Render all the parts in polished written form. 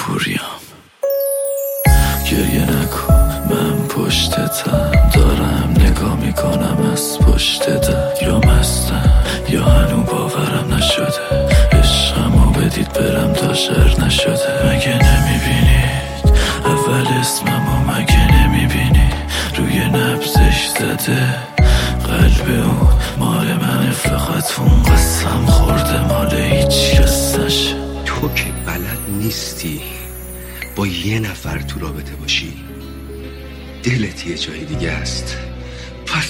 پوریم. گریه نکن من پشتتم، دارم نگاه میکنم از پشت در. یا مستم یا هنو باورم نشده، عشقمو بدید برم تا شر نشده. مگه نمیبینید اول اسممو، مگه نمیبینی روی نبزش زده قلب اون مال منه، فقط اون قسم خورده مال هیچ کس نشه. تو که بلد نیستی با یه نفر تو رابطه باشی، دلت یه جای دیگه است. پس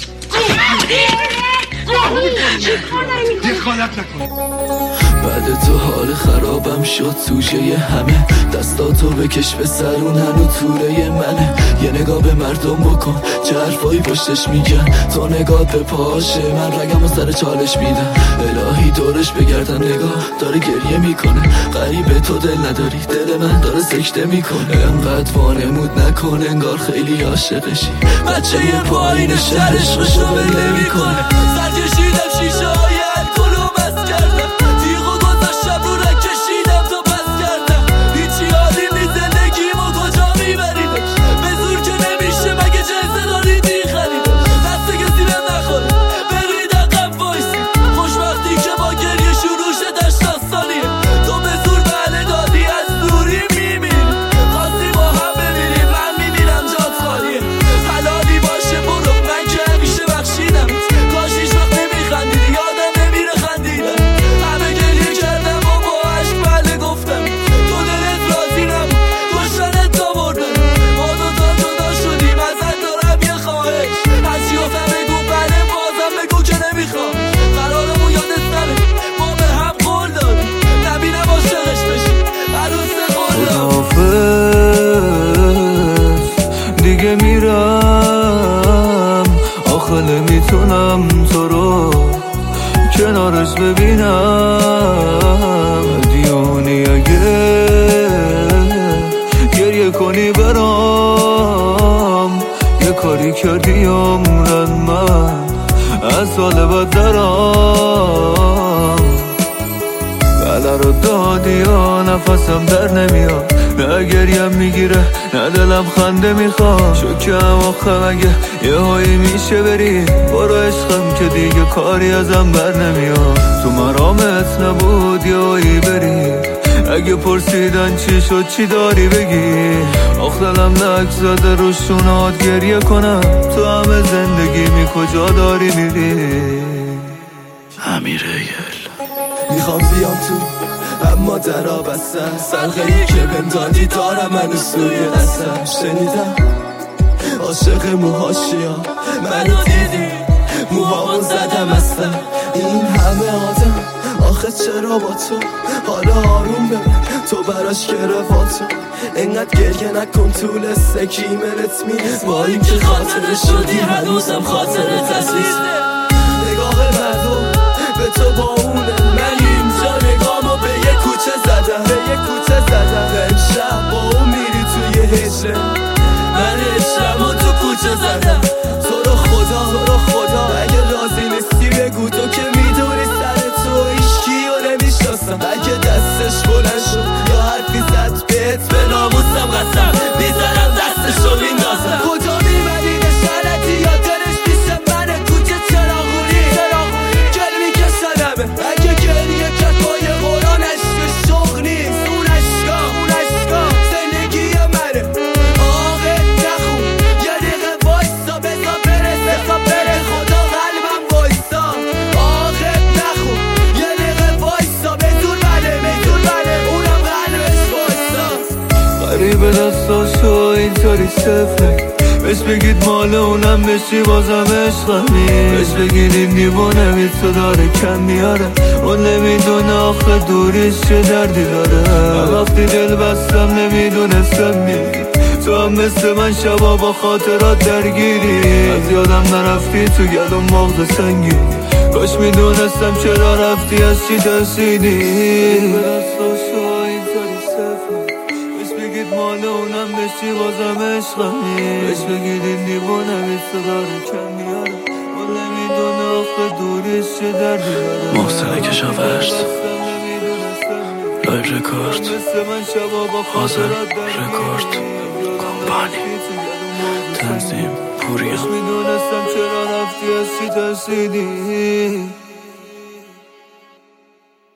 دخالت نکن. بعد تو حال خرابم شد سوژه همه، دستاتو بکش به سرون هنو توره منه. یه نگاه به مردم بکن چه حرفایی پشتش میگن، تو نگاه به پاشه من رگم و سر چالش میدم. الهی دورش بگردم نگاه داره گریه میکنه، غریبه تو دل نداری دل من داره سکته میکنه. انقدر وانمود نکن انگار خیلی عاشقشی، بچه یه پایین شهرش خوشو بله میکنه. سر کشیدم شیشه های الکل و بس کردم، تیغو گذاشتم رو رگ کشیدم تا بس کردم. هیچی حالی نیست زندگیمو کجا میبریدش، به زور که نمیشه مگه جنسه دارید میخریدش. دست کسی بهم نخوره برید عقب وایسی، خوشبختی که با گریه شروع شد داستانیه. تو به زور بله دادی از دوری میمیری، خواستی با هم بمیریم من میمیرم جات خالیه. حلالی باشه برو من که همیشه بخشیدم، کاش هیچ وقت نمیخندیدی یادم نمیره خندیدم. همه گریه کردم و با عشق بله گفتم، تو دلت راضی نبود کشتنت تا بردم. ما دوتا جدا شدیم ازت دارم یه خواهش، هرچی گفتم بگو بله بازم بگو که نمیخوام. قرارمون یادت نره ما به هم قول دادیم، نبینم عاشقش بشی عروس قول دادیم. خداحافظ دیگه میرم، آخه نمیتونم تو رو کنارش ببینم. دیونی اگه گریه کنی برام، یه کاری کردی عمرن من از سال بعد دارم. بله رو دادی یا نفسم در نمیاد، نه گریم میگیره نه دلم خنده میخواد. شکم آخه مگه یه هایی میشه بری، برو عشقم که دیگه کاری ازم بر نمیاد. تو مرامت نبود یه هایی بری، اگه پرسیدن چی شد چی داری بگی. آخ دلم نک زده رو شونات گریه کنم، تو همه زندگی می کجا داری میری. امیر ایل میخوام بیام تو اما درا بستن، سلغه‌ای که بهم دادی دارم منو سوی دستم. شنیدم عاشق موهاشیا منو دیدی، موهامون زدم اصلا. این همه آدم آخه چرا با تو حالا آروم بمون، تو براش گرفاتو انقدر گریه نکن. طول سکی ایملت میریز با این که خاطره شدی هنوزم خاطرت عزیز. نگاه مردم به تو با اونه، من اینجا نگامو به یه کوچه زدم، امشب با اون میری توی هجره، من عشقمو تو کوچه زدم. تو رو خدا اگه راضی نیستی بگو، تو که میدونی سر تو ایشکیو نمیشناسم. اگه دستش بلند شد یا حرفی زد بهت به ناموسم قسم میزنم دستشو میندازم. کجا میبری نشانتی یا دلش پیش منه، کوچه چراغونی گل میکشنمه. اگه گریه کرد پای قرآنش به شوق نیست، اون اشکا زندگی منه. آقا نخون یه دقیقه وایسا بزا برسه خدا قلبم وایسا. آقا نخون یه دقیقه وایسا به زور بله اونم قلبش وایسا. غریب دستاشو اینطوری سفره، بهش بگید مال اونم بشی بازم عشقمی. بهش بگید این دیوانه بید تو داره کم میاره، اون نمیدونه آخه دوریش چه دردی داره. من وقتی دل بستم نمیدونستم میری، تو هم مثل من شبا با خاطرات درگیری. از یادم نرفتی تو گلوم مغز سنگی، کاش میدونستم چرا رفتی از چی ترسیدی. بگید مال اونم بشی بازم عشقمی. بهش بگید این دیوانه بیست داره کم میاره، اون نمیدونه آخه دوریش چه دردی داره. محسن کشاورز لایو رکورد حاضر رکورد کمپانی تنظیم پوریا میدونستم چرا رفتی از چی ترسیدی